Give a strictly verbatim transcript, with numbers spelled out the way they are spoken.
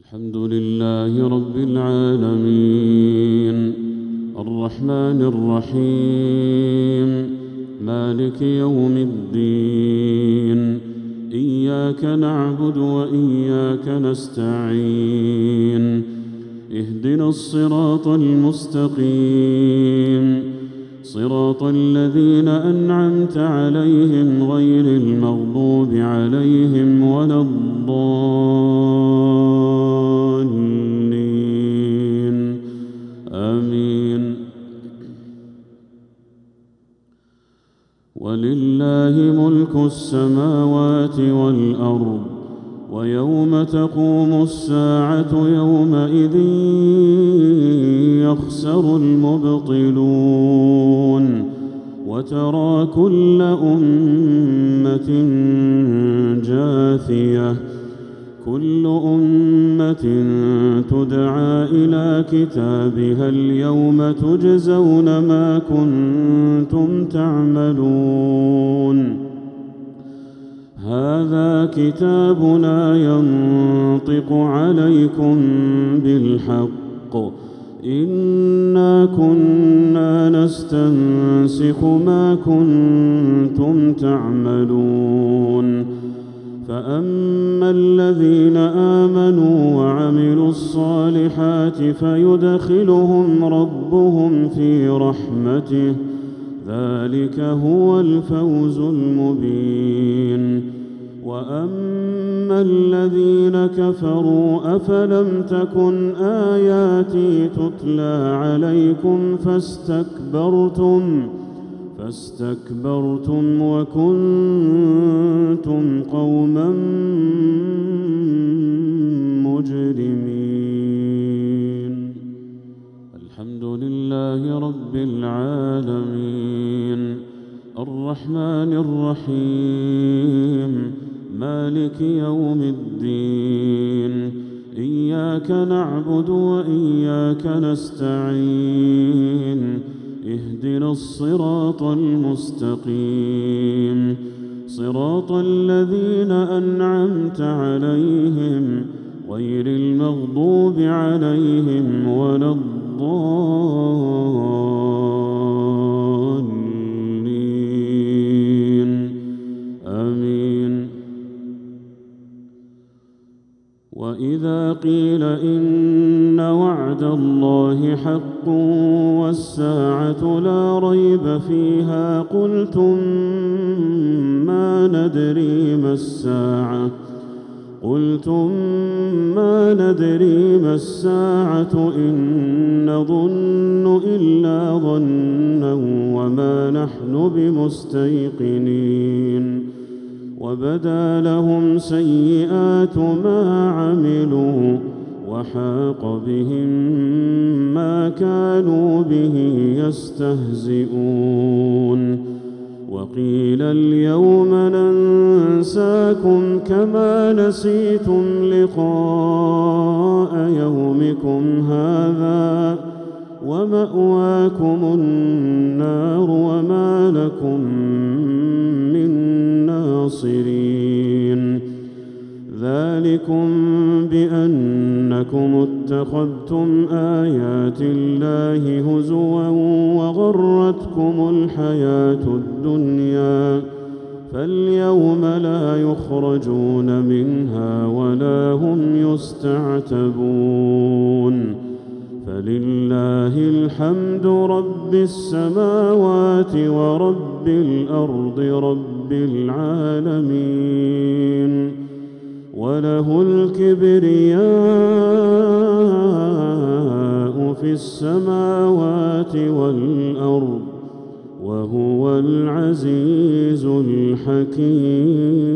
الحمد لله رب العالمين الرحمن الرحيم مالك يوم الدين إياك نعبد وإياك نستعين اهدنا الصراط المستقيم صراط الذين أنعمت عليهم غير المغضوب عليهم ولا الضالين آمين. ولله ملك السماوات والأرض ويوم تقوم الساعة يومئذ يخسر المبطلون وترى كل أمة جاثية كل أمة تدعى إلى كتابها اليوم تجزون ما كنتم تعملون هذا كتابنا ينطق عليكم بالحق إنا كنا نستنسخ ما كنتم تعملون فأما الذين آمنوا وعملوا الصالحات فيدخلهم ربهم في رحمته ذلك هو الفوز المبين. وأما الذين كفروا أفلم تكن آياتي تتلى عليكم فاستكبرتم فاستكبرتم وكنتم قوما مجرمين. الحمد لله رب العالمين الرحمن الرحيم مالك يوم الدين إياك نعبد وإياك نستعين اهدنا الصراط المستقيم صراط الذين أنعمت عليهم غير المغضوب عليهم ولا الضالين آمين. وإذا قيل إن وعد الله حق والساعة لا ريب فيها قلتم ما ندري ما الساعة قلتم ما ندري ما الساعة إن نظن إلا ظنا وما نحن بمستيقنين وبدا لهم سيئات ما عملوا وحاق بهم ما كانوا به يستهزئون وقيل اليوم ننساكم كما نسيتم لقاء يومكم هذا ومأواكم النار وما لكم من ناصرين ذلكم بأنكم اتخذتم آيات الله هزوا وغرتكم الحياة الدنيا فاليوم لا يخرجون منها ولا هم يستعتبون فلله الحمد رب السماوات ورب الأرض رب العالمين وله الكبرياء في السماوات والأرض وهو العزيز الحكيم.